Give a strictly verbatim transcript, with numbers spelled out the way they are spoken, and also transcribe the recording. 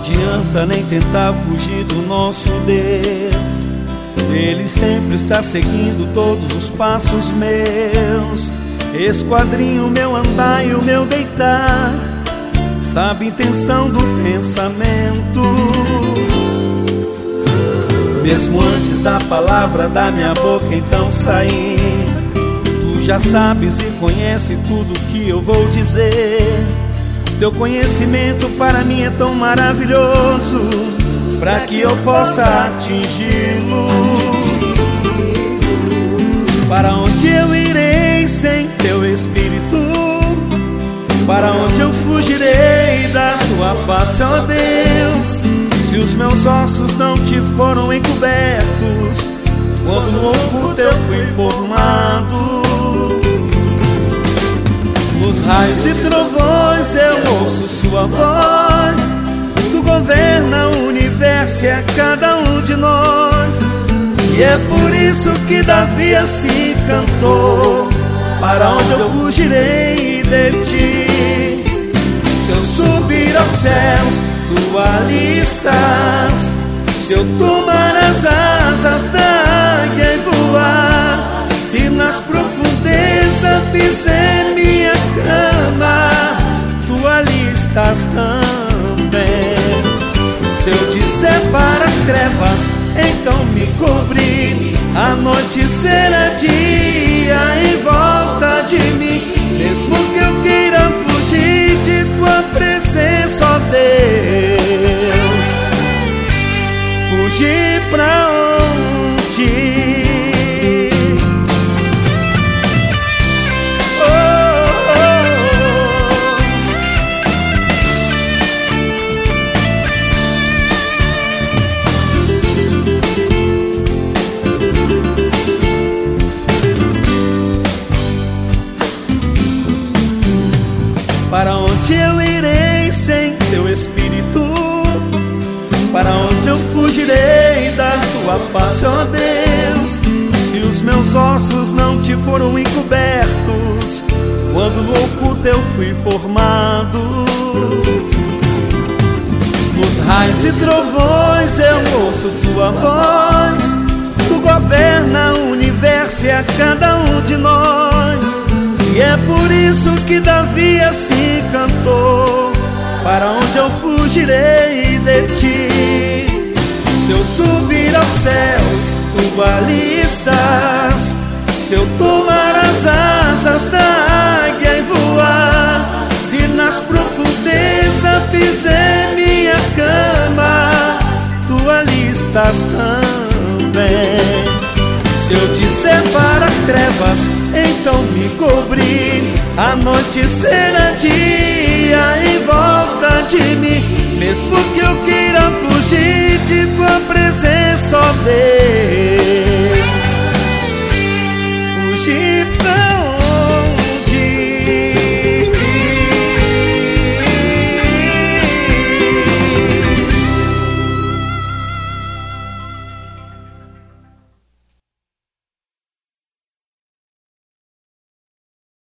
adianta nem tentar fugir do nosso Deus. Ele sempre está seguindo todos os passos meus, esquadrinha o meu andar e o meu deitar, sabe a intenção do pensamento. Mesmo antes da palavra da minha boca então sair, tu já sabes e conhece tudo que eu vou dizer. Teu conhecimento para mim é tão maravilhoso, para que eu possa atingi-lo. Para onde eu irei sem teu Espírito? Para onde eu fugirei da tua face, ó Deus? Se os meus ossos não te foram encobertos, quando no oculto eu fui formado. Nos raios e trovões eu ouço sua voz, tu governa o universo e a cada um de nós. E é por isso que Davi assim cantou: para onde eu fugirei de ti? Se eu subir aos céus, tu ali estás. Se eu tomar as asas da águia e voar, se nas profundezas fizer minha cama, tu ali estás também. Se eu disser para as trevas, então me cobrir, a noite será dia em volta de mim. Mesmo que eu queira fugir de tua presença, ó Deus, fugir pra onde? Para onde eu irei sem teu Espírito? Para onde eu fugirei da tua face, ó Deus? Se os meus ossos não te foram encobertos, quando no oculto eu fui formado. Nos raios e trovões eu ouço tua voz, tu governa o universo e a cada um de nós. E é por isso que Davi assim cantou: para onde eu fugirei de ti? Se eu subir aos céus, tu ali estás. Se eu tomar as asas da águia e voar, se nas profundezas fizer minha cama, tu ali estás também. Se eu disser para as trevas, então me cobrir, a noite será dia em volta de mim. Mesmo que eu queira fugir de tua presença, ó Deus,